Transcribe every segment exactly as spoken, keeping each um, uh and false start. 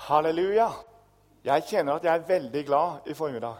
Halleluja! Jeg kjenner at jeg er veldig glad i formiddag.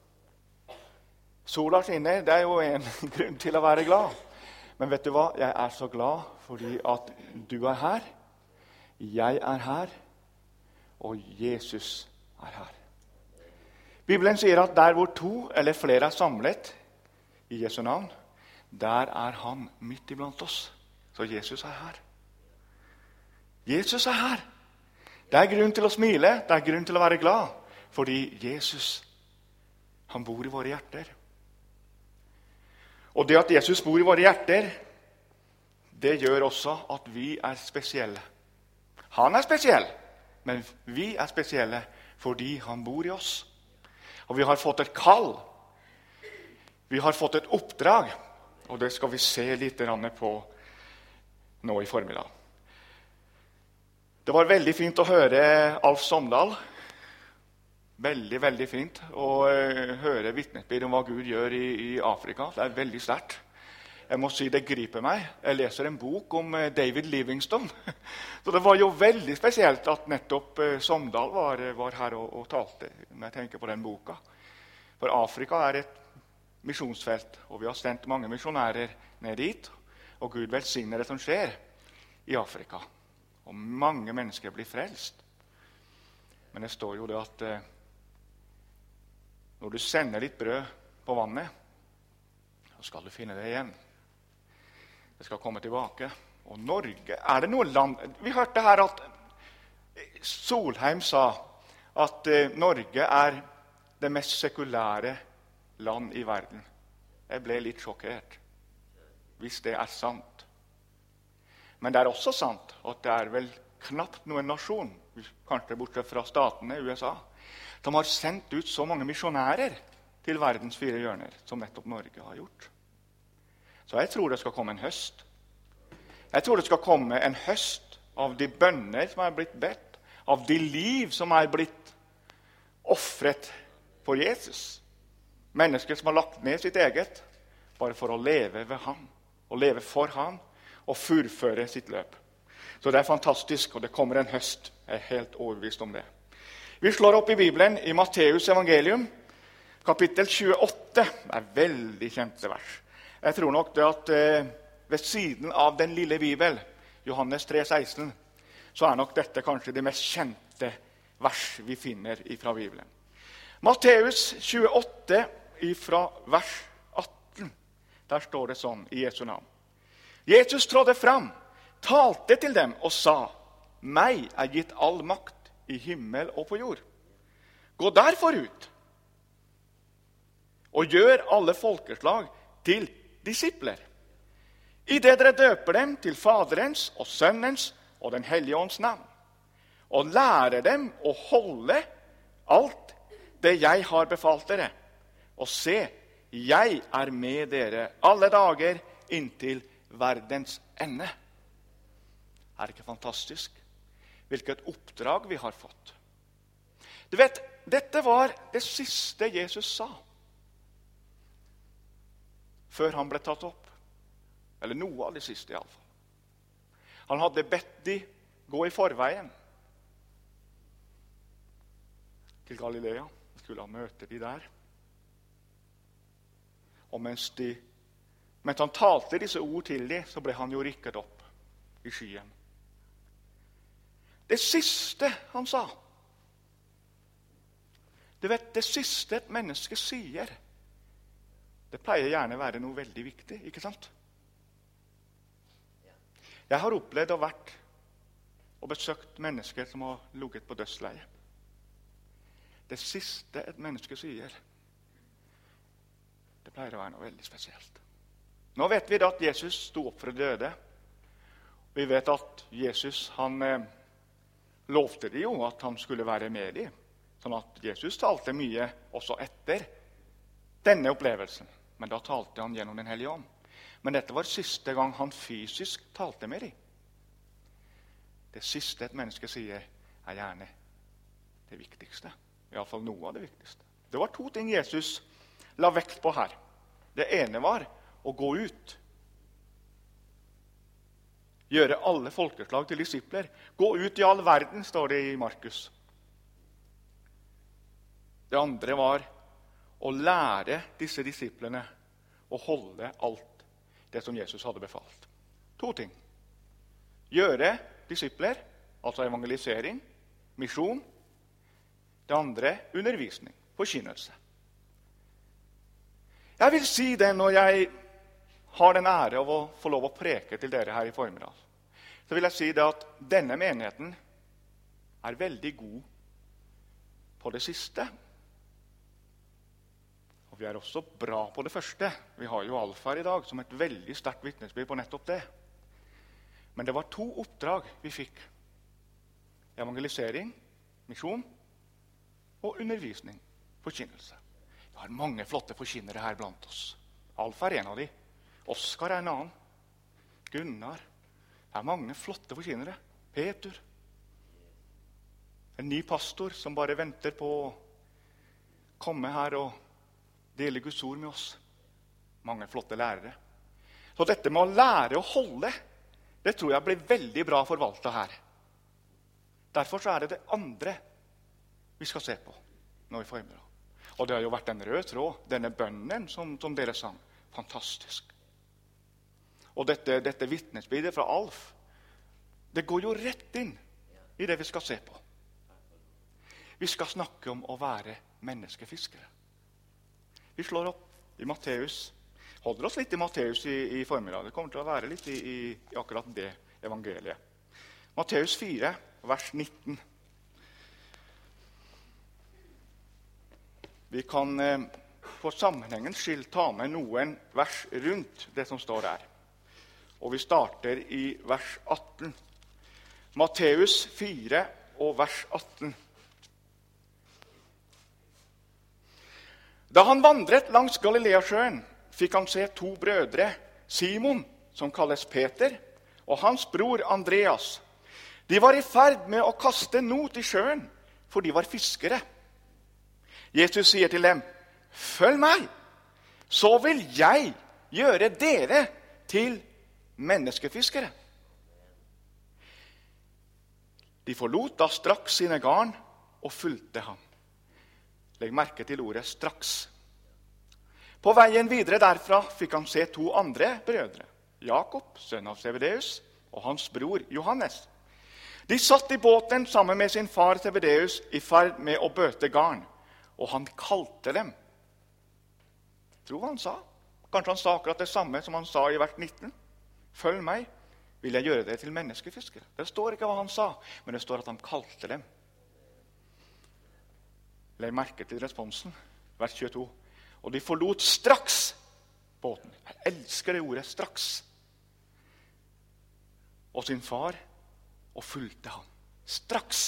Sola skinner, det er jo en grunn til å være glad. Men vet du hva? Jeg er så glad fordi at du er her, jeg er her, og Jesus er her. Bibelen sier at der hvor to eller flere er samlet i Jesu navn, der er han midt iblant oss. Så Jesus er her. Jesus er her. Det er grunn til å smile, det er grunn til å være glad, fordi Jesus, han bor i våre hjerter. Og det at Jesus bor i våre hjerter, det gjør også at vi er spesielle. Han er spesiell, men vi er spesielle fordi han bor i oss. Og vi har fått et kall. Vi har fått et oppdrag, og det skal vi se litt på nå i formiddag. Det var veldig fint å høre Alf Somdal. Veldig, veldig fint å uh, høre vitnesbyrd om hva Gud gjør i, i Afrika. Det er veldig sterkt. Jeg må si det griper meg. Jeg leser en bok om uh, David Livingstone. Så det var jo veldig spesielt at nettopp uh, Somdal var, var her og, og talte, når jeg tenker på den boka. For Afrika er et misjonsfelt, og vi har sendt mange misjonærer ned dit, og Gud velsigner det som skjer i Afrika. Og mange mennesker blir frelst. Men det står jo det at eh, når du sender litt brød på vannet, så skal du finne det igjen. Det skal komme tilbake. Og Norge, er det noe land... Vi hørte her at Solheim sa at eh, Norge er det mest sekulære land i verden. Jeg ble litt sjokkert, hvis det er sant. Men det er også sant at det er vel knapt noen nasjon, kanskje bortsett fra statene, U S A, som har sendt ut så mange misjonærer til verdens fire hjørner, som nettopp Norge har gjort. Så jeg tror det skal komme en høst. Jeg tror det skal komme en høst av de bønner som er blitt bedt, av de liv som er blitt offret for Jesus. Mennesker som har lagt ned sitt eget, bare for å leve ved ham, og leve for ham, og fullføre sitt løp. Så det er fantastisk, og det kommer en høst. Jeg er helt overbevist om det. Vi slår opp i Bibelen i Matteus evangelium, kapittel tjueåtte. Det er veldig kjente vers. Jeg tror nok det at eh, ved siden av den lille Bibel, Johannes tre seksten, så er nok dette kanskje det mest kjente vers vi finner fra Bibelen. Matteus tjueåtte fra vers atten. Der står det sånn i Jesu navn. Jesus trådte fram, talte til dem og sa, «Meg er gitt all makt i himmel og på jord. Gå derfor ut og gjør alle folkeslag til disipler. I det dere døper dem til Faderens og Sønnens og den hellige ånds navn, og lærer dem å holde alt det jeg har befalt dere. Og se, jeg er med dere alle dager inntil verdens ende.» Er det ikke fantastisk? Hvilket oppdrag vi har fått. Du vet, dette var det siste Jesus sa før han ble tatt opp. Eller noe av det siste i alle fall. Han hadde bedt de gå i forveien til Galilea. Skulle han møte de der. Og mens de Mens han talte disse ord til dem, så ble han jo rykket opp i skyen. Det siste han sa, du vet, det siste et menneske sier, det pleier gjerne å være noe veldig viktig, ikke sant? Jeg har opplevd å vært og besøkt mennesker som har ligget på dødsleie. Det siste et menneske sier, det pleier å være noe veldig spesielt. Nå vet vi da at Jesus stod opp fra døde. Vi vet at Jesus, han eh, lovte de jo at han skulle være med dem. Sånn at Jesus talte mye også etter denne opplevelsen. Men da talte han gjennom den hellige ånd. Men dette var siste gang han fysisk talte med dem. Det siste et menneske sier er gjerne det viktigste. I alle fall noe av det viktigste. Det var to ting Jesus la vekt på her. Det ene var å gå ut. Gjøre alle folkeslag til disipler. Gå ut i all verden, står det i Markus. Det andre var å lære disse disiplene å holde alt det som Jesus hadde befalt. To ting. Gjøre disipler, altså evangelisering, misjon. Det andre, undervisning, forkynnelse. Jeg vil si det når jeg har den ære av å få lov å preke til dere her i formiddag. Så vil jeg si det at denne menigheten er veldig god på det siste. Og vi er også bra på det første. Vi har jo Alfa i dag som et veldig sterkt vitnesbyrd på nettopp det. Men det var to oppdrag vi fikk. Evangelisering, misjon og undervisning, forkynnelse. Vi har mange flotte forkynnere her blant oss. Alfa er en av de. Oskar er en annen. Gunnar. Det er mange flotte forkynnere. Peter. En ny pastor som bare venter på å komme her og dele Guds ord med oss. Mange flotte lærere. Så dette med å lære å holde, det tror jeg blir veldig bra forvaltet her. Derfor så er det det andre vi skal se på nå i formiddag. Og det har jo vært en rød tråd, denne bønnen som, som dere sang. Fantastisk. Og dette, dette vitnesbyrdet fra Alf, det går jo rett inn i det vi skal se på. Vi skal snakke om å være menneskefiskere. Vi slår opp i Matteus. Holder oss litt i Matteus i, i formiddag. Det kommer til å være litt i, i, i akkurat det evangeliet. Matteus fire, vers nitten. Vi kan eh, for sammenhengens skyld ta med noen vers rundt det som står der. Og vi starter i vers atten. Matteus fire og vers atten. Da han vandret langs Galileasjøen, fikk han se to brødre, Simon, som kalles Peter, og hans bror Andreas. De var i ferd med å kaste not i sjøen, for de var fiskere. Jesus sier til dem, «Følg meg, så vil jeg gjøre dere til menneskefiskere.» De forlot da straks sine garn og fulgte ham. Legg merke til ordet straks. På veien videre derfra fikk han se to andre brødre, Jakob, sønn av Zebedeus, og hans bror Johannes. De satt i båten sammen med sin far Zebedeus i ferd med å bøte garn, og han kalte dem. Tro hva han sa. Kanskje han sa akkurat det samme som han sa i vers nitten. Følg meg, vil jeg gjøre det til menneskefiskere. Det står ikke hva han sa, men det står at han kalte dem. Legg merke til responsen, vers tjueto. Og de forlot straks båten. Jeg elsker det ordet, straks. Og sin far, og fulgte ham. Straks.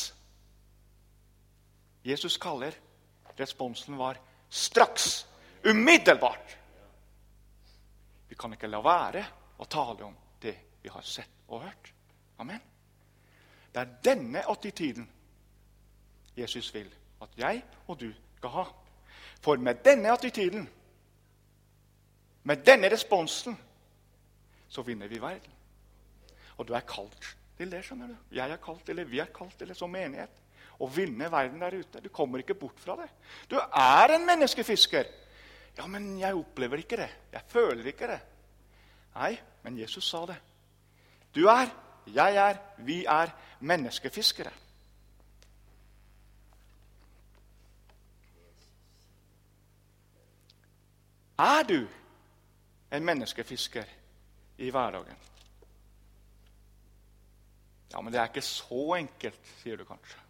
Jesus kaller, responsen var straks, umiddelbart. Vi kan ikke la være å tale om det vi har sett og hørt. Amen. Det er denne attityden Jesus vil at jeg og du skal ha. For med denne attityden, med denne responsen, så vinner vi verden. Og du er kalt til det, skjønner du. Jeg er kalt, eller vi er kalt til det som menighet. Å vinne verden der ute. Du kommer ikke bort fra det. Du er en menneskefisker. Ja, men jeg opplever ikke det. Jeg føler ikke det. Nei, men Jesus sa det. Du er, jeg er, vi er menneskefiskere. Er du en menneskefisker i hverdagen? Ja, men det er ikke så enkelt, sier du kanskje.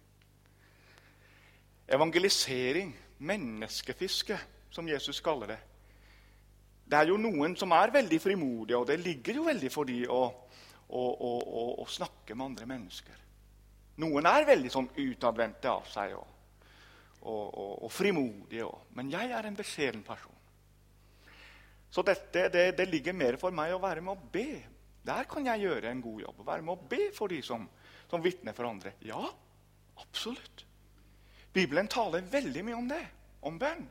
Evangelisering, menneskefiske, som Jesus kaller det. Det er jo noen som er veldig frimodige, og det ligger jo veldig for de å, å, å, å, å snakke med andre mennesker. Noen er veldig sånn utadvendte av seg, og, og, og, og frimodige, og, men jeg er en beskjeden person. Så dette, det, det ligger mer for meg å være med å be. Der kan jeg gjøre en god jobb, å være med å be for de som, som vitner for andre. Ja, absolutt. Bibelen taler veldig mye om det, om bønn.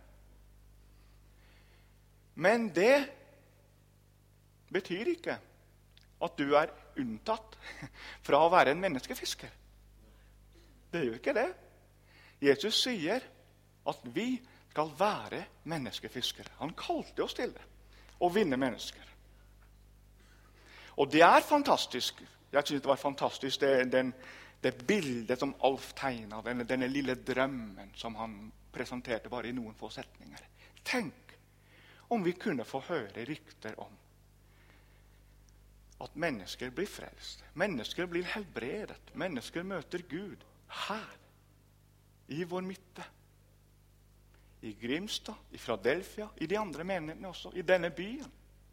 Men det betyr ikke at du er unntatt fra å være en menneskefisker. Det gjør ikke det. Jesus sier at vi skal være menneskefiskere. Han kalte oss til det, å vinne mennesker. Og det er fantastisk. Jeg synes det var fantastisk, det, den, det bildet som Alf tegnet, denne, denne lille drømmen som han presenterte bare i noen få setninger. Tenk om vi kunne få høre rykter om at mennesker blir frelst, mennesker blir helbredet, mennesker møter Gud her, i vår midte. I Grimstad, i Philadelphia, i de andre menighetene også, i denne byen.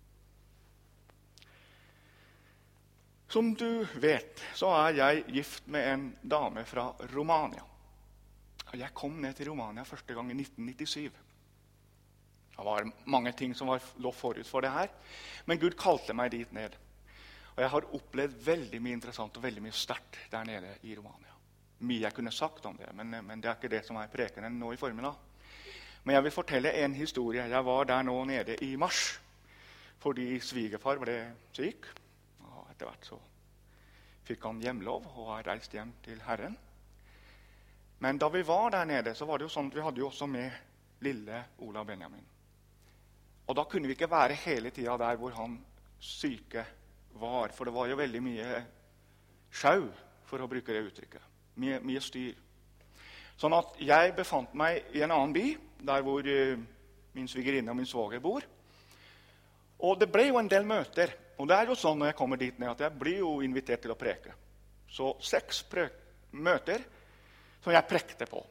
Som du vet, så er jeg gift med en dame fra Romania. Jeg kom ned til Romania første gang i nitten nittisju. Det var mange ting som var, lå forut for det her, men Gud kalte meg dit ned. Og jeg har opplevd veldig mye interessant og veldig mye sterkt der nede i Romania. Mye jeg kunne sagt om det, men, men det er ikke det som er prekenen nå i formiddag. Men jeg vil fortelle en historie. Jeg var der nå nede i mars, fordi svigerfar ble syk. Og etter hvert så fikk han hjemlov og har reist hjem til Herren. Men da vi var der nede, så var det jo sånn at vi hadde jo også med lille Ola Benjamin. Og da kunne vi ikke være hele tiden der hvor han syke var, for det var jo veldig mye sjau, for å bruke det uttrykket. Mye, mye styr. Sånn at jeg befant meg i en annen by, der hvor uh, min svigerinne og min svoger bor. Og det ble jo en del møter. Og det er jo sånn når jeg kommer dit ned, at jeg blir jo invitert til å preke. Så seks møter som jeg prekte på.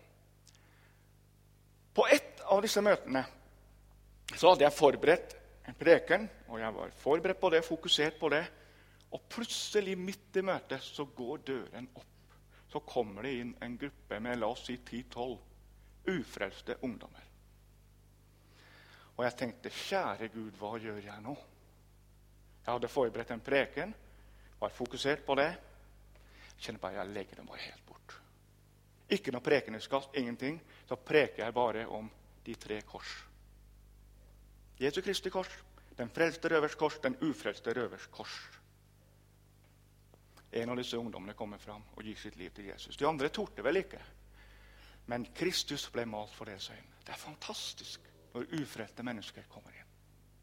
På ett av disse møtene så hadde jeg forberedt en preken, og jeg var forberedt på det, fokusert på det. Og plutselig midt i møtet så går døren opp. Så kommer det inn en gruppe med, la oss si, ti tolv ufrelste ungdommer. Og jeg tenkte, kjære Gud, hva gjør jeg nå? Jeg hadde forberedt en preken, var fokusert på det. Jeg kjenner bare, jeg legger dem bare helt bort. Ikke noe prekeneskast, ingenting. Så preker jeg bare om de tre kors. Jesu Kristi kors, den frelste røvers kors, den ufrelste røvers kors. En av disse ungdommene kommer fram og gir sitt liv til Jesus. De andre torde vel ikke. Men Kristus ble malt for deres øyne. Det er fantastisk når ufrelste mennesker kommer inn.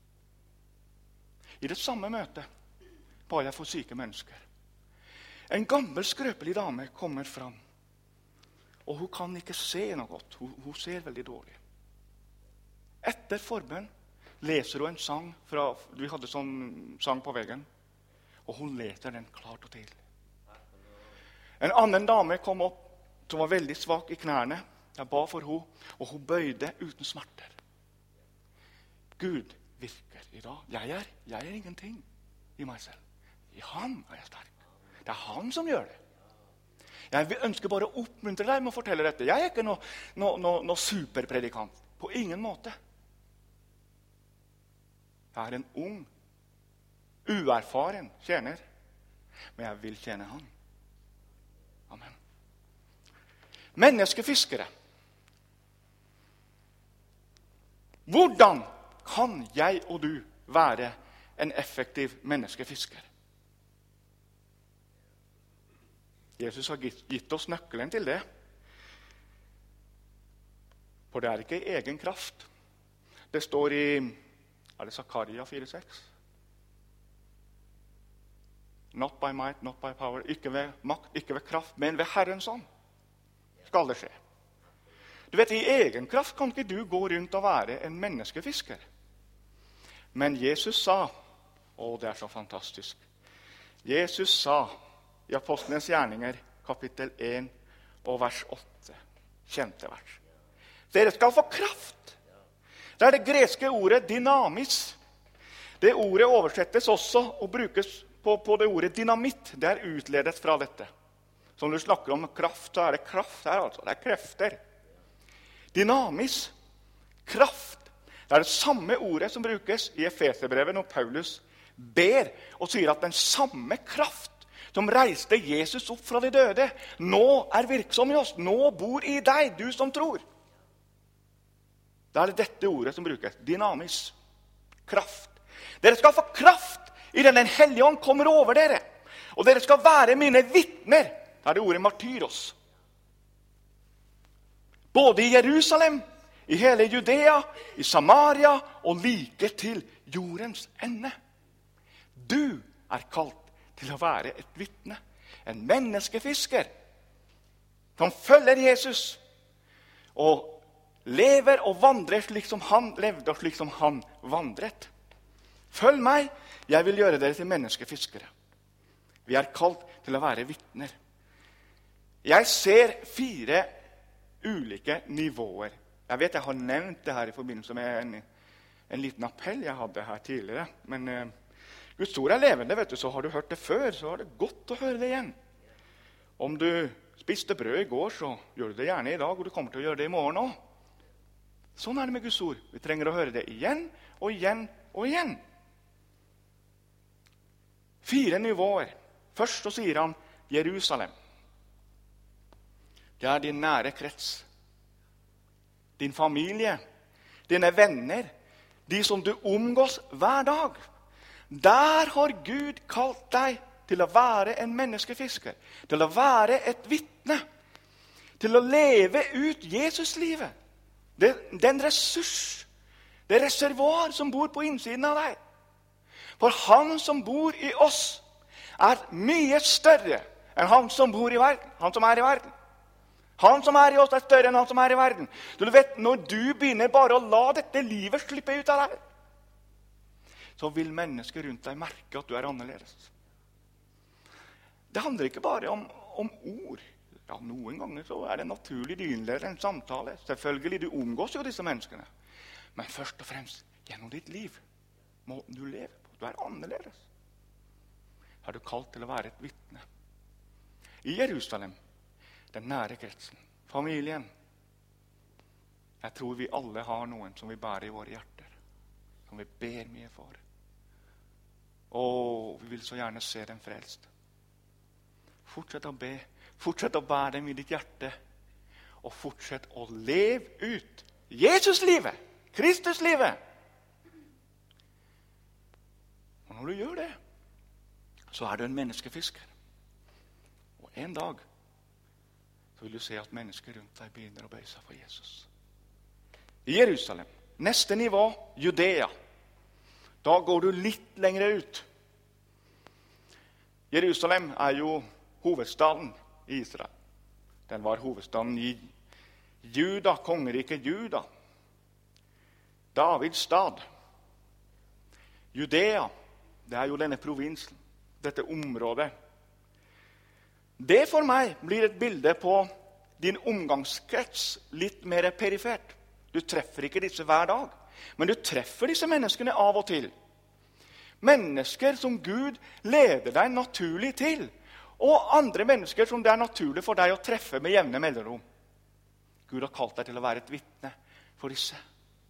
I det samme møtet ba jeg for syke mennesker. En gammel skrøpelig dame kommer fram. Og hun kan ikke se noe godt. Hun, hun ser veldig dårlig. Etter forbønn leser hun en sang fra, vi hadde sånn sang på veggen, og hun leser den klart og tydelig. En annen dame kom opp, som var veldig svak i knærne. Jeg ba for henne, og hun bøyde uten smerter. Gud virker i dag. Jeg er, jeg er ingenting i meg selv. I han er jeg sterk. Det er han som gjør det. Jeg ønsker bare å oppmuntre deg med å fortelle dette. Jeg er ikke noe, noe, noe, noe superpredikant. På ingen måte. Jeg er en ung, uerfaren tjener, men jeg vil tjene han. Amen. Menneskefiskere. Hvordan kan jeg og du være en effektiv menneskefisker? Jesus har gitt oss nøkkelen til det. For det er ikke i egen kraft. Det står i, er det Zakaria fire seks? Not by might, not by power. Ikke ved makt, ikke ved kraft, men ved Herrens ånd skal det skje. Du vet, i egen kraft kan ikke du gå rundt og være en menneskefisker. Men Jesus sa, og det er så fantastisk, Jesus sa i Apostlenes gjerninger, kapittel én og vers åtte, kjente vers. Dere skal få kraft. Det er det greske ordet dynamis. Det ordet oversettes også og brukes på, på det ordet dynamitt. Det er utledet fra dette. Så når du snakker om kraft, så er det kraft her, altså. Det er krefter. Dynamis, kraft. Det er det samme ordet som brukes i Efeserbrevet når Paulus ber og sier at den samme kraft som reiste Jesus opp fra de døde, nå er virksom i oss. Nå bor i deg, du som tror. Det er dette ordet som brukes. Dynamis. Kraft. Dere skal få kraft i den Den hellige ånd kommer over dere. Og dere skal være mine vittner. Det er det ordet martyros. Både i Jerusalem, i hele Judea, i Samaria og like til jordens ende. Du er kalt til å være et vitne, en menneskefisker, som følger Jesus, og lever og vandrer slik som han levde, og slik som han vandret. Følg meg, jeg vil gjøre dere til menneskefiskere. Vi er kalt til å være vitner. Jeg ser fire ulike nivåer. Jeg vet jeg har nevnt det her i forbindelse med en, en liten appell jeg hadde her tidligere. Men eh, Guds ord er levende, vet du, så har du hørt det før, så er det godt å høre det igjen. Om du spiste brød i går, så gjør du det gjerne i dag, og du kommer til å gjøre det i morgen også. Sånn er det med Guds ord. Vi trenger å høre det igjen og igjen og igjen. Fire nivåer. Først så sier han Jerusalem. Det er din nære krets. Din familie, dine venner, de som du omgås hver dag. Der har Gud kalt deg til å være en menneskefisker, til å være et vitne, til å leve ut Jesus-livet. Det, den ressurs, det reservoar som bor på innsiden av deg. For han som bor i oss er mye større enn han som bor i verden, han som er i verden. Han som er i oss er større enn han som er i verden. Så du vet, når du begynner bare å la dette livet slippe ut av deg, så vil mennesker rundt deg merke at du er annerledes. Det handler ikke bare om, om ord. Ja, noen ganger så er det naturlig, de innleder en samtale. Selvfølgelig, du omgås jo disse menneskene. Men først og fremst, gjennom ditt liv, måten du lever på, du er annerledes. Har du kalt til å være et vitne. I Jerusalem, den nære kretsen, familien. Jeg tror vi alle har noen som vi bærer i våre hjerter, som vi ber mye for. Og vi vil så gjerne se dem frelst. Fortsett å be, fortsett å bære dem i ditt hjerte, og fortsett å leve ut Jesus-livet, Kristus-livet. Og når du gjør det, så er du en menneskefisker. Og en dag så vil du se at mennesker rundt deg begynner å bøye seg for Jesus. I Jerusalem, neste nivå, Judea. Da går du litt lenger ut. Jerusalem er jo hovedstaden i Israel. Den var hovedstaden i Juda, kongeriket Juda. Davids stad. Judea, det er jo denne provinsen, dette området. Det for meg blir et bilde på din omgangskrets litt mer perifert. Du treffer ikke disse hver dag, men du treffer disse menneskene av og til. Mennesker som Gud leder deg naturlig til, og andre mennesker som det er naturlig for deg å treffe med jevne mellomrom. Gud har kalt deg til å være et vitne for disse.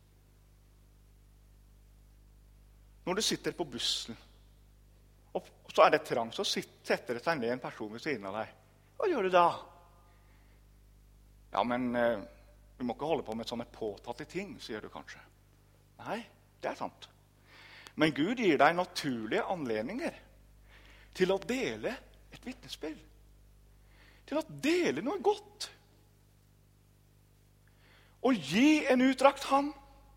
Når du sitter på bussen, og så er det trang, så setter det seg ned en person ved siden av deg. Hva gjør du da? Ja, men eh, vi må ikke holde på med sånne påtatte ting, sier du kanskje. Nei, det er sant. Men Gud gir deg naturlige anledninger til å dele et vitnesbyrd. Til å dele noe godt. Og gi en utdrakt hånd.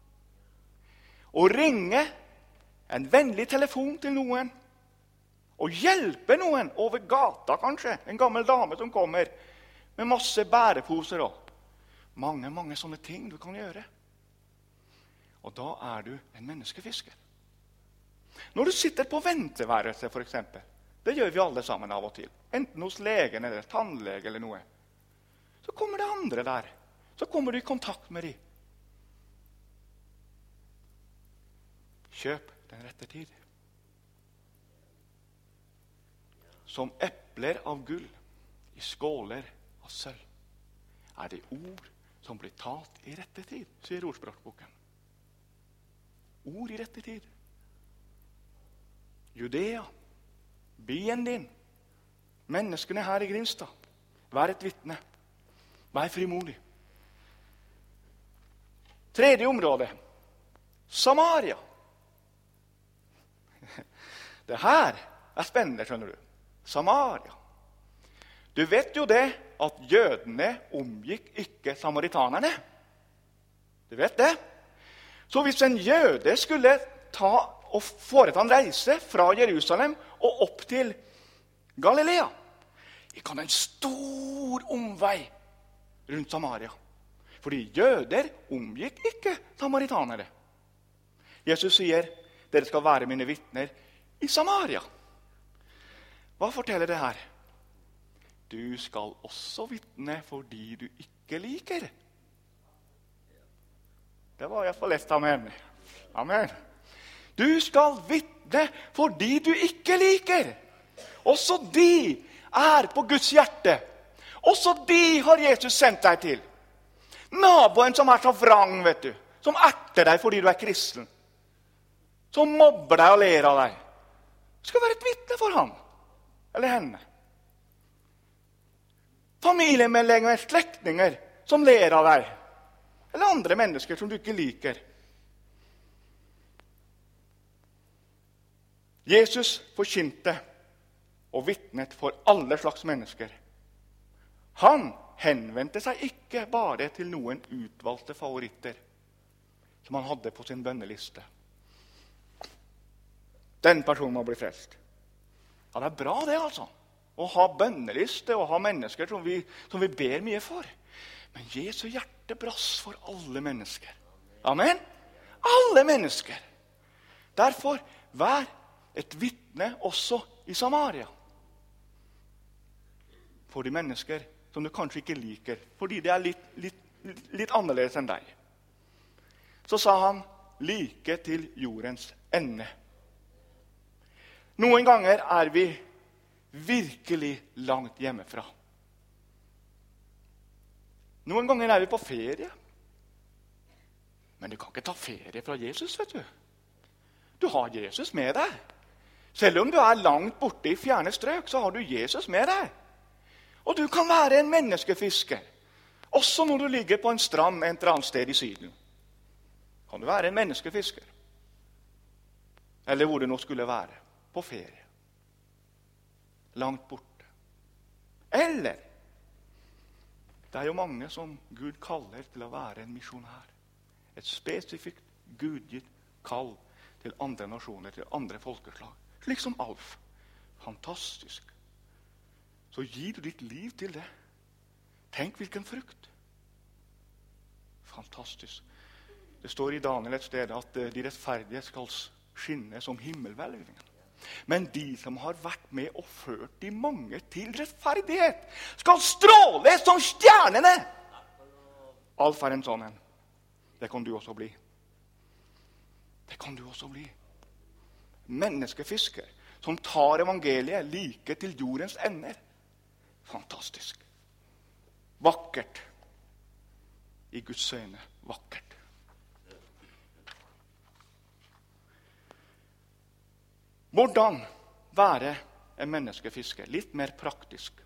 Og ringe en vennlig telefon til noen. Og hjelpe noen over gata, kanskje. En gammel dame som kommer med masse bæreposer og mange, mange sånne ting du kan gjøre. Og da er du en menneskefisker. Når du sitter på venteværelse, for eksempel, det gjør vi alle sammen av og til, enten hos legen eller tannlege eller noe, så kommer det andre der. Så kommer du i kontakt med dem. Kjøp den rette tid. Som epler av gull i skåler av sølv, er det ord som blir talt i rette tid, sier ordspråkboken. Ord i rette tid. Judea, byen din, menneskene her i Grimstad, vær et vitne, vær frimodig. Tredje område, Samaria. Det her er spennende, skjønner du. Samaria. Du vet jo det at jødene omgikk ikke samaritanerne. Du vet det? Så hvis en jøde skulle ta og foreta en reise fra Jerusalem og opp til Galilea, gikk han en stor omvei rundt Samaria. Fordi jøder omgikk ikke samaritanere. Jesus sier, dere skal være mine vitner i Samaria. Hva forteller det her? Du skal også vitne fordi du ikke liker. Det var i hvert fall et amen. Amen. Du skal vitne fordi du ikke liker. Også de er på Guds hjerte. Også de har Jesus sendt deg til. Naboen som er så vrang, vet du. Som erter deg fordi du er kristen. Som mobber deg og ler av deg. Du skal være et vitne for ham. Eller henne. Familiemedlemmer, slektninger som ler av deg. Eller andre mennesker som du ikke liker. Jesus forkynte og vitnet for alle slags mennesker. Han henvendte seg ikke bare til noen utvalgte favoritter som han hadde på sin bønneliste. Den personen må bli frelst. Ja, det er bra det, altså. Å ha bønneliste og ha mennesker som vi, som vi ber mye for. Men Jesu hjerte brass for alle mennesker. Amen? Alle mennesker. Derfor, vær et vitne også i Samaria. For de mennesker som du kanskje ikke liker, fordi det er litt, litt, litt annerledes enn deg. Så sa han, like til jordens ende. Noen ganger er vi virkelig langt hjemmefra. Noen ganger er vi på ferie. Men du kan ikke ta ferie fra Jesus, vet du. Du har Jesus med deg. Selv om du er langt borte i fjerne strøk, så har du Jesus med deg. Og du kan være en menneskefisker. Også når du ligger på en strand et eller annet sted i Syden. Kan du være en menneskefisker. Eller hvor det nå skulle være. På ferie. Langt borte. Eller, det er jo mange som Gud kaller til å være en misjonær. Et spesifikt gudgitt kall til andre nasjoner, til andre folkeslag. Slik som Alf. Fantastisk. Så gir du ditt liv til det. Tenk hvilken frukt. Fantastisk. Det står i Daniel et sted at de rettferdige skal skinne som himmelhvelvingen. Men de som har vært med og ført de mange til rettferdighet, skal stråle som stjernene. Alf er en sånn en. Det kan du også bli. Det kan du også bli. Menneskefisker som tar evangeliet like til jordens ender. Fantastisk. Vakkert. I Guds øyne vakkert. Hvordan være en menneskefisker? Litt mer praktisk.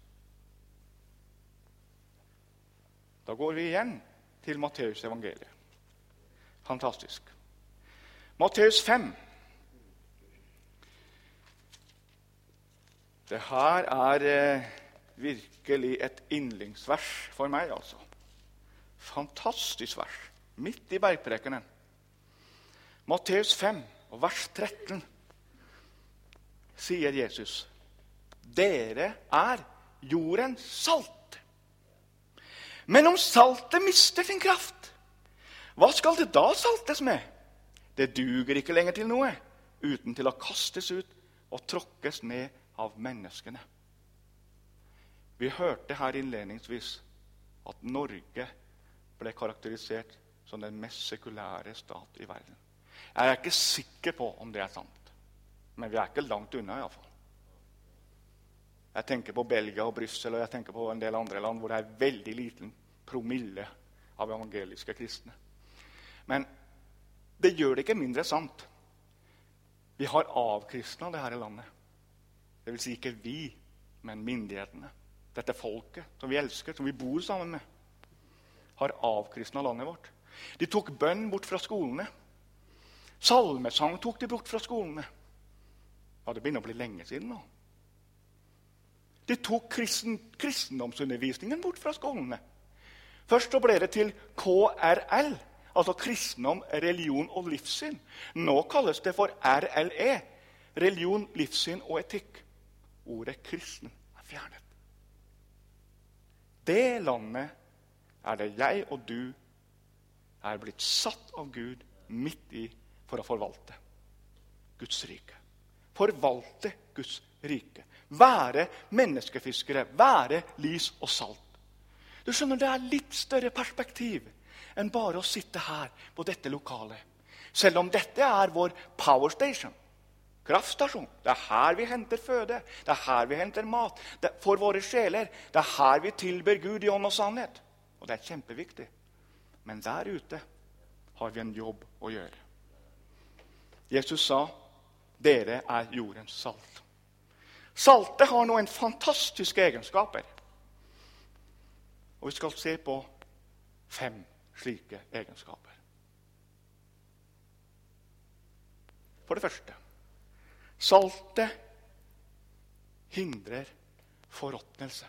Da går vi igjen til Matteus evangeliet. Fantastisk. Matteus fem. Det her er eh, virkelig et yndlingsvers for meg, altså. Fantastisk vers. Midt i bergprekenen. Matteus fem, og vers tretten. Sier Jesus, dere er jordens salt. Men om saltet mister sin kraft, hva skal det da saltes med? Det duger ikke lenger til noe, uten til å kastes ut og tråkkes ned av menneskene. Vi hørte her innledningsvis at Norge ble karakterisert som den mest sekulære stat i verden. Jeg er ikke sikker på om det er sant. Men vi er ikke langt unna i hvert fall. Jeg tenker på Belgia og Bryssel, og jeg tenker på en del andre land hvor det er veldig liten promille av evangeliske kristne. Men det gjør det ikke mindre sant. Vi har avkristnet det her i landet. Det vil si ikke vi, men myndighetene. Dette folket som vi elsker, som vi bor sammen med, har avkristnet landet vårt. De tok bønn bort fra skolene. Salmesang tok de bort fra skolene. Ja, det begynner å bli lenge siden nå. De tok kristen, kristendomsundervisningen bort fra skolene. Først så ble det til K R L, altså kristendom, religion og livssyn. Nå kalles det for R L E, religion, livssyn og etikk. Ordet kristen er fjernet. Det landet er det jeg og du er blitt satt av Gud midt i for å forvalte Guds rike. Forvalte Guds rike. Være menneskefiskere, være lys og salt. Du skjønner, det er litt større perspektiv enn bare å sitte her på dette lokalet. Selv om dette er vår power station, kraftstasjon. Det er her vi henter føde, det er her vi henter mat det er for våre sjeler. Det er her vi tilber Gud i ånd og sannhet. Og det er kjempeviktig. Men der ute har vi en jobb å gjøre. Jesus sa, dere er jordens salt. Saltet har noen fantastiske egenskaper. Og vi skal se på fem slike egenskaper. For det første, saltet hindrer forråtnelse.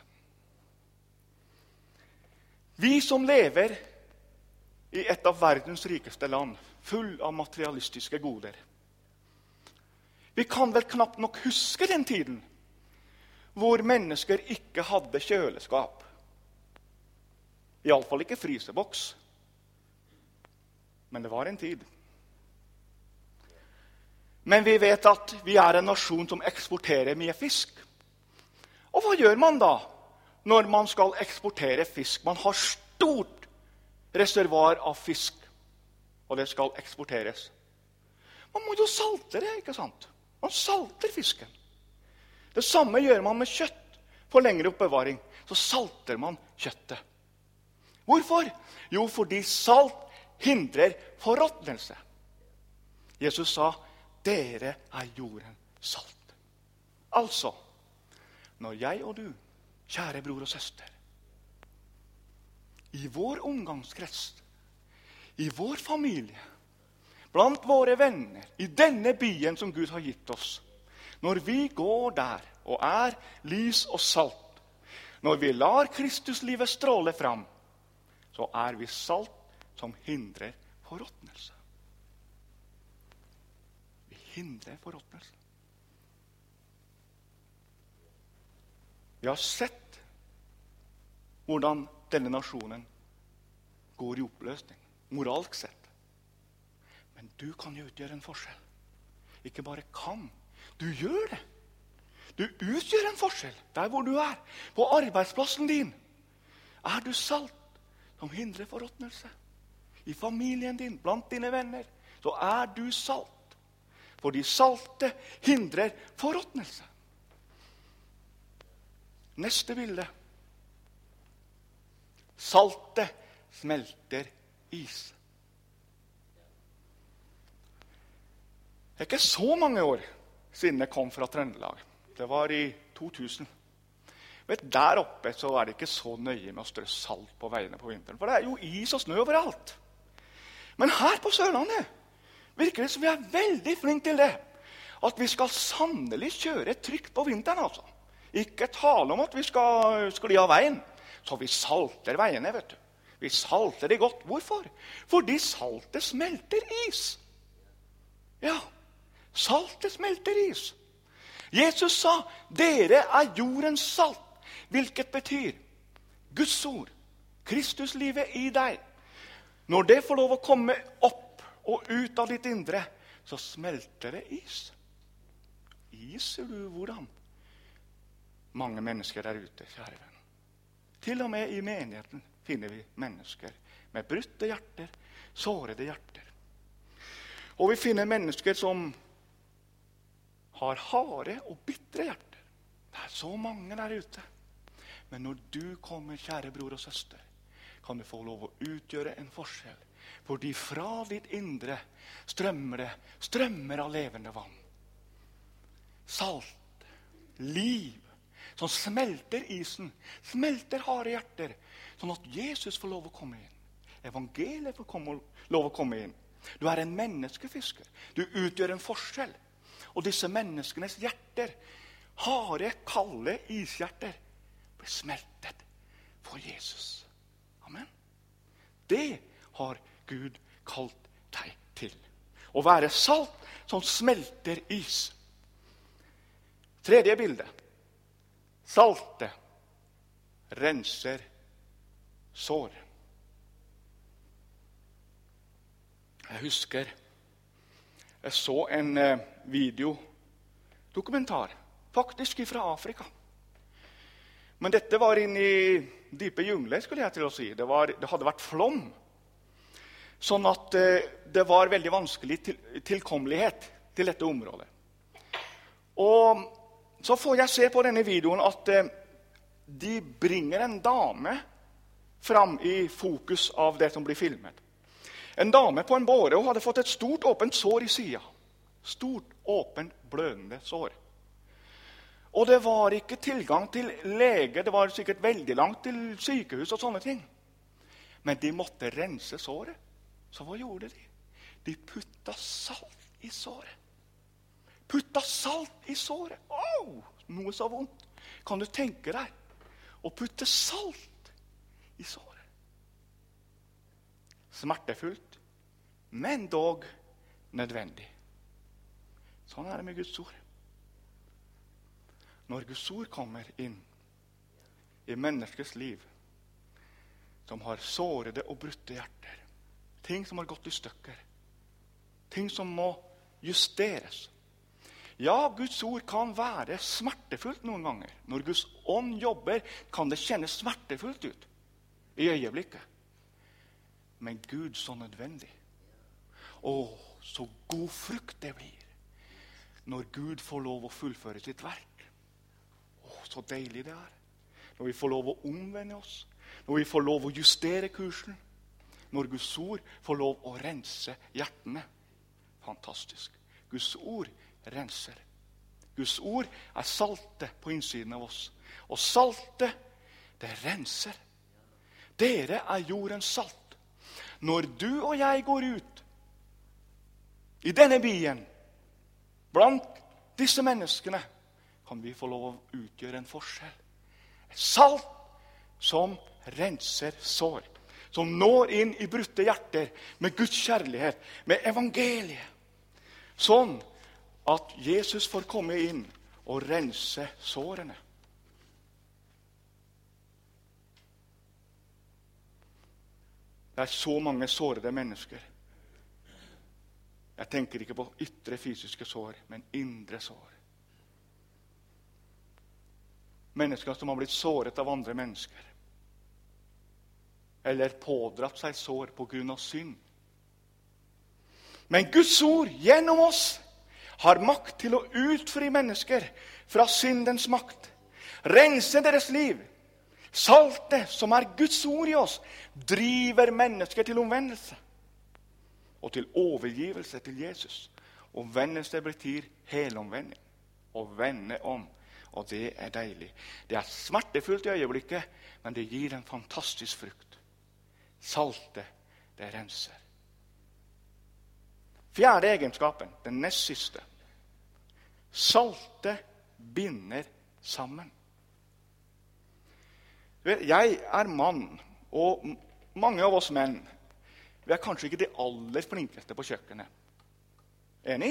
Vi som lever i et av verdens rikeste land, full av materialistiske goder, vi kan vel knapt nok huske den tiden hvor mennesker ikke hadde kjøleskap. I alle fall ikke fryseboks. Men det var en tid. Men vi vet at vi er en nasjon som eksporterer mye fisk. Og hva gjør man da når man skal eksportere fisk? Man har stort reservoar av fisk, og det skal eksporteres. Man må jo salte det, ikke sant? Man salter fisken. Det samme gjør man med kjøtt. For lengre oppbevaring så salter man kjøttet. Hvorfor? Jo, fordi salt hindrer forråtnelse. Jesus sa, dere er jorden salt. Altså, når jeg og du, kjære bror og søster, i vår omgangskrets, i vår familie, blant våre venner, i denne byen som Gud har gitt oss, når vi går der og er lys og salt, når vi lar Kristuslivet stråle fram, så er vi salt som hindrer forråtnelse. Vi hindrer forråtnelse. Vi har sett hvordan denne nasjonen går i oppløsning, moralsk sett. Men du kan jo utgjøre en forskjell. Ikke bare kan, du gjør det. Du utgjør en forskjell der hvor du er. På arbeidsplassen din er du salt som hindrer forråtnelse. I familien din, blant dine venner, så er du salt. Fordi saltet hindrer forråtnelse. Neste bilde. Saltet smelter is. Det er ikke så mange år siden jeg kom fra Trøndelag. Det var i to tusen. Vet, der oppe så er det ikke så nøye med å strø salt på veiene på vinteren, for det er jo is og snø overalt. Men her på Sørlandet virker det som vi er veldig flinke til det. At vi skal sannelig kjøre trygt på vinteren, altså. Ikke tale om at vi skal skli av veien. Så vi salter veiene, vet du. Vi salter det godt. Hvorfor? Fordi saltet smelter is. Ja, saltet smelter is. Jesus sa, dere er jordens salt. Hvilket betyr Guds ord, Kristuslivet i deg. Når det får lov å komme opp og ut av ditt indre, så smelter det is. Is, ser du hvordan? Mange mennesker der ute, kjære venn. Til og med i menigheten finner vi mennesker med brutte hjerter, sårede hjerter. Og vi finner mennesker som har harde og bitre hjerter. Det er så mange der ute. Men når du kommer, kjære bror og søster, kan du få lov å utgjøre en forskjell. Fordi fra ditt indre strømmer det, strømmer av levende vann. Salt, liv, som smelter isen, smelter harde hjerter, sånn at Jesus får lov å komme inn. Evangeliet får komme, lov å komme inn. Du er en menneskefisker. Du utgjør en forskjell. Og disse menneskenes hjerter harde, kalde ishjerter ble smeltet for Jesus. Amen. Det har Gud kalt deg til. Å være salt som smelter is. Tredje bilde. Salte renser sår. Jeg husker jeg så en eh, videodokumentar, faktisk fra Afrika. Men dette var inne i dype jungler, skulle jeg til å si. Det, var, det hadde vært flom. Sånn at eh, det var veldig vanskelig til, tilkommelighet til dette området. Og så får jeg se på denne videoen at eh, de bringer en dame fram i fokus av det som blir filmet. En dame på en båre, og hadde fått et stort åpent sår i sida. Stort, åpent, blødende sår. Og det var ikke tilgang til lege, det var sikkert veldig langt til sykehus og sånne ting. Men de måtte rense såret. Så hva gjorde de? De putta salt i såret. Putta salt i såret. Åh, noe så vondt. Kan du tenke deg å putte salt i såret? Smertefullt, men dog nødvendig. Sånn er det med Guds ord. Når Guds ord kommer inn i menneskets liv, som har sårede og brutte hjerter, ting som har gått i stykker, ting som må justeres. Ja, Guds ord kan være smertefullt noen ganger. Når Guds ånd jobber, kan det kjennes smertefullt ut i øyeblikket. Men Gud så nødvendig. Åh, så god frukt det blir når Gud får lov å fullføre sitt verk. Åh, så deilig det er. Når vi får lov å omvende oss. Når vi får lov å justere kursen. Når Guds ord får lov å rense hjertene. Fantastisk. Guds ord renser. Guds ord er salte på innsiden av oss. Og salte, det renser. Dere er jordens salt. Når du og jeg går ut i denne byen, blant disse menneskene, kan vi få lov å utgjøre en forskjell. Et salt som renser sår, som når inn i brutte hjerter med Guds kjærlighet, med evangeliet. Sånn at Jesus får komme inn og rense sårene. Det er så mange sårede mennesker. Jeg tenker ikke på ytre fysiske sår, men indre sår. Mennesker som har blitt såret av andre mennesker. Eller pådratt seg sår på grunn av synd. Men Guds ord gjennom oss har makt til å utfri mennesker fra syndens makt. Rense deres liv. Saltet, som er Guds ord i oss, driver mennesker til omvendelse og til overgivelse til Jesus. Omvendelse betyr helomvending. Å vende om, og det er deilig. Det er smertefullt i øyeblikket, men det gir en fantastisk frukt. Saltet, det renser. Fjerde egenskapen, den nest siste. Saltet binder sammen. Jeg er mann, og mange av oss menn, vi er kanskje ikke de aller flinkeste på kjøkkenet. Enig?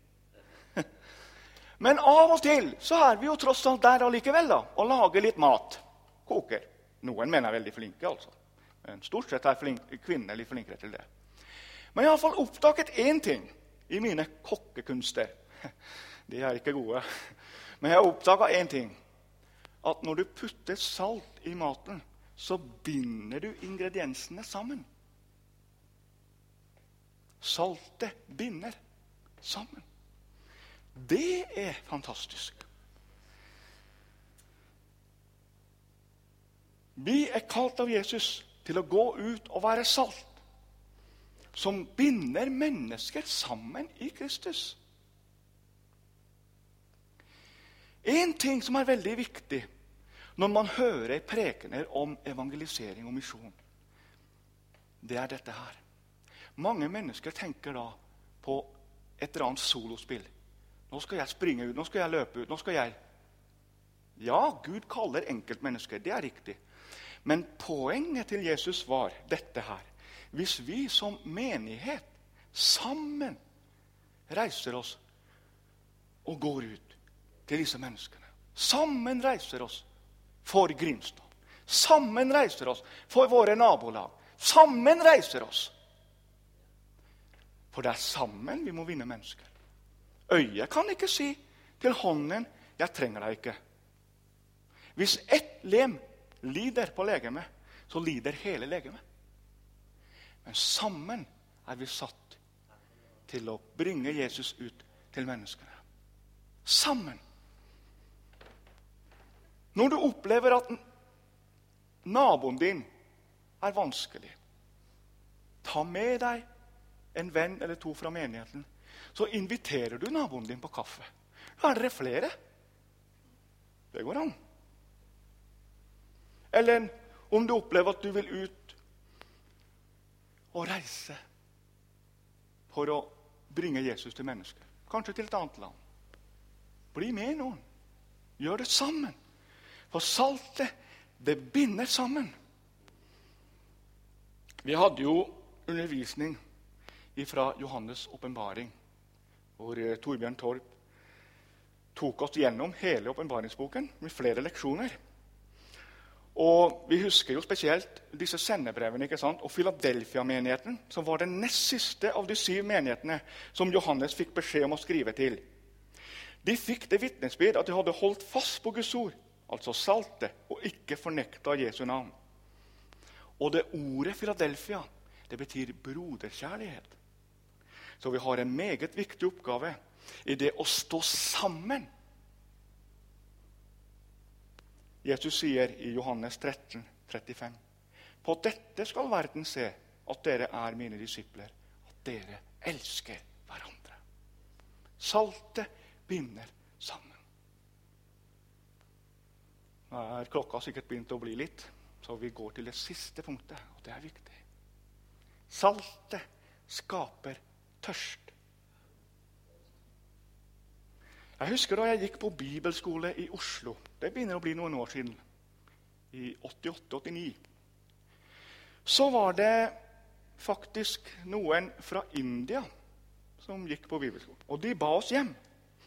Men av og til så er vi jo tross alt der allikevel da, og lager litt mat. Koker. Noen menn er veldig flinke, altså. Men stort sett er flink, kvinner litt flinkere til det. Men jeg har i hvert fall oppdaget en ting i mine kokkekunster. De er ikke gode. Men jeg har oppdaget en ting. At når du putter salt i maten, så binder du ingrediensene sammen. Saltet binder sammen. Det er fantastisk. Vi er kalt av Jesus til å gå ut og være salt, som binder mennesker sammen i Kristus. En ting som er veldig viktig når man hører prekener om evangelisering og misjon, det er dette her. Mange mennesker tenker da på et eller annet solospill. Nå skal jeg springe ut, nå skal jeg løpe ut, nå skal jeg Ja, Gud kaller enkeltmennesker, det er riktig. Men poenget til Jesus var dette her. Hvis vi som menighet sammen reiser oss og går ut til disse menneskene, sammen reiser oss for Grimstad, sammen reiser oss for våre nabolag, sammen reiser oss. For det er sammen vi må vinne mennesker. Øyet kan ikke si til hånden, jeg trenger deg ikke. Hvis ett lem lider på legemet, så lider hele legemet. Men sammen er vi satt til å bringe Jesus ut til menneskene. Sammen. Når du opplever at naboen din er vanskelig, ta med deg en venn eller to fra menigheten, så inviterer du naboen din på kaffe. Da er dere flere. Det går an. Eller om du opplever at du vil ut og reise for å bringe Jesus til mennesker, kanskje til et annet land. Bli med noen. Gjør det sammen. For saltet, det binder sammen. Vi hadde jo undervisning fra Johannes åpenbaring, hvor Torbjørn Torp tok oss gjennom hele åpenbaringsboken med flere leksjoner. Og vi husker jo spesielt disse sendebrevene, ikke sant? Og Philadelphia-menigheten, som var den nest siste av de syv menighetene som Johannes fikk beskjed om å skrive til. De fikk det vitnesbyrd at de hadde holdt fast på Guds ord, altså saltet, og ikke fornekta Jesu navn. Og det ordet Philadelphia, det betyr broderkjærlighet. Så vi har en meget viktig oppgave i det å stå sammen. Jesus sier i Johannes tretten trettifem, på dette skal verden se at dere er mine disipler, at dere elsker hverandre. Saltet binder sammen. Nå er klokka sikkert begynt å bli litt, så vi går til det siste punktet, og det er viktig. Saltet skaper tørst. Jeg husker da jeg gikk på bibelskole i Oslo. Det begynner å bli noen år siden. I åttiåtte åttini. Så var det faktisk noen fra India som gikk på bibelskolen. Og de ba oss hjem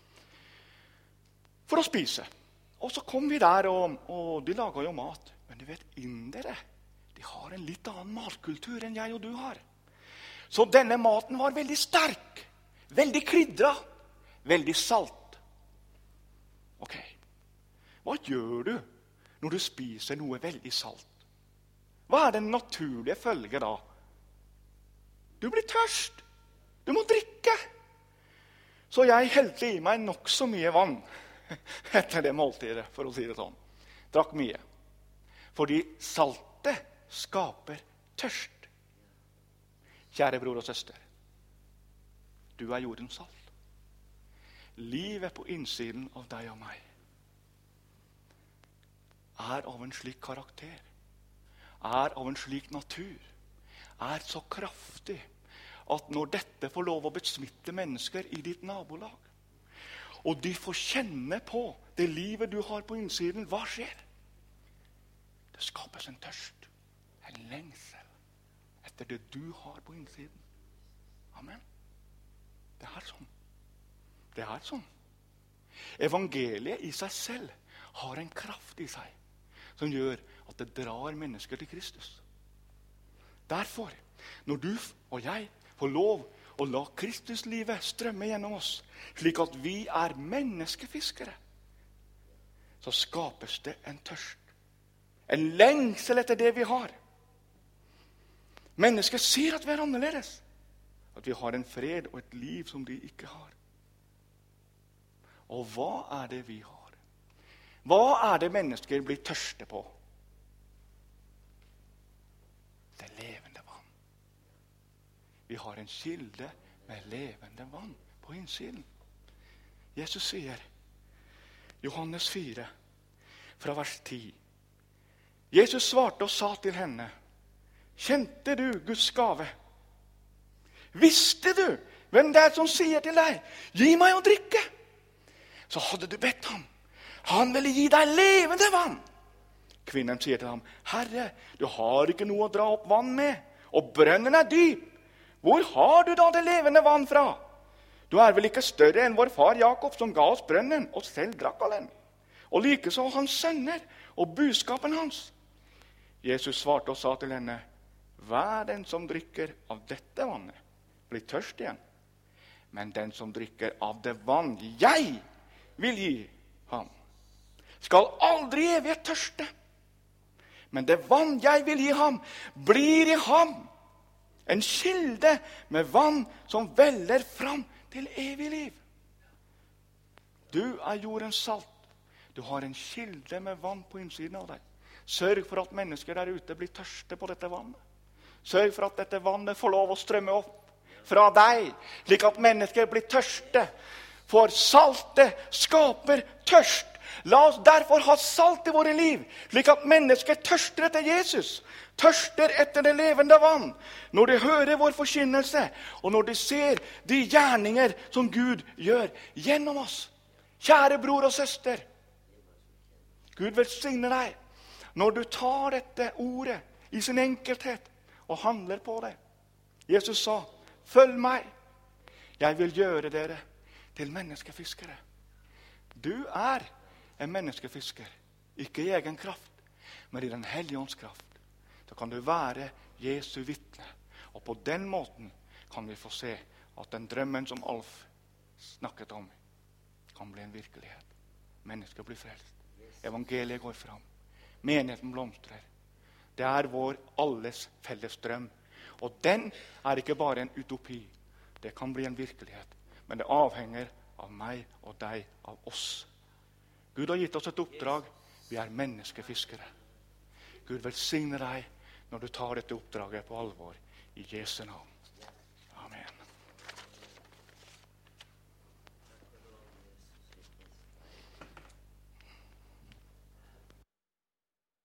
for å spise. Og så kom vi der, og, og de laget jo mat. Men du vet, indere, de har en litt annen matkultur enn jeg og du har. Så denne maten var veldig sterk, veldig krydra, veldig salt. Ok, hva gjør du når du spiser noe veldig salt? Hva er den naturlige følge da? Du blir tørst. Du må drikke. Så jeg helte i meg nok så mye vann etter det måltidet, for å si det sånn. Drakk mye. Fordi saltet skaper tørst. Kjære bror og søster, du er jordens salt. Livet på innsiden av deg og meg er av en slik karakter, er av en slik natur, er så kraftig at når dette får lov å besmitte mennesker i ditt nabolag, og de får kjenne på det livet du har på innsiden, hva skjer? Det skapes en tørst, en lengsel etter det du har på innsiden. Amen. Det er sånn. Det er sånn. Evangeliet i seg selv har en kraft i seg som gjør at det drar mennesker til Kristus. Derfor, når du og jeg får lov å la Kristuslivet strømme gjennom oss, slik at vi er menneskefiskere, så skapes det en tørst. En lengsel etter det vi har. Mennesker sier at vi er annerledes. At vi har en fred og et liv som de ikke har. Og hva er det vi har? Hva er det mennesker blir tørste på? Det levende vann. Vi har en kilde med levende vann på innsiden. Jesus sier, Johannes fire, fra vers ti. Jesus svarte og sa til henne, kjente du Guds gave? Visste du hvem det er som sier til deg, gi meg å drikke? Så hadde du bedt ham, Han ville gi deg levende vann. Kvinnen sier til ham, Herre, du har ikke noe å dra opp vann med, og brønnen er dyp. Hvor har du da det levende vann fra? Du er vel ikke større enn vår far Jakob, som ga oss brønnen, og selv drakk av den. Og likeså hans sønner og buskapen hans. Jesus svarte og sa til henne, hver den som drikker av dette vannet, blir tørst igjen. Men den som drikker av det vann jeg vil gi ham, skal aldri i evighet tørste. Men det vann jeg vil gi ham, blir i ham en kilde med vann som veller fram til evig liv. Du er jordens salt. Du har en kilde med vann på innsiden av deg. Sørg for at mennesker der ute blir tørste på dette vannet. Sørg for at dette vannet får lov å strømme opp fra deg, slik at mennesker blir tørste. For saltet skaper tørst. La oss derfor ha salt i våre liv, slik at mennesker tørster etter Jesus, tørster etter det levende vann. Når de hører vår forkynnelse, og når de ser de gjerninger som Gud gjør gjennom oss. Kjære bror og søster, Gud velsigne deg når du tar dette ordet i sin enkelthet og handler på det. Jesus sa, følg meg, jeg vil gjøre dere til menneskefiskere. Du er en menneskefisker, ikke i egen kraft, men i den hellige ånds kraft. Så kan du være Jesu vitne, og på den måten kan vi få se at den drømmen som Alf snakket om, kan bli en virkelighet. Mennesker blir frelst. Evangeliet går fram. Menigheten blomstrer. Det er vår alles felles drøm. Og den er ikke bare en utopi. Det kan bli en virkelighet. Men det avhenger av meg og deg, av oss. Gud har gitt oss et oppdrag. Vi er menneskefiskere. Gud velsigne deg når du tar dette oppdraget på alvor. I Jesu navn.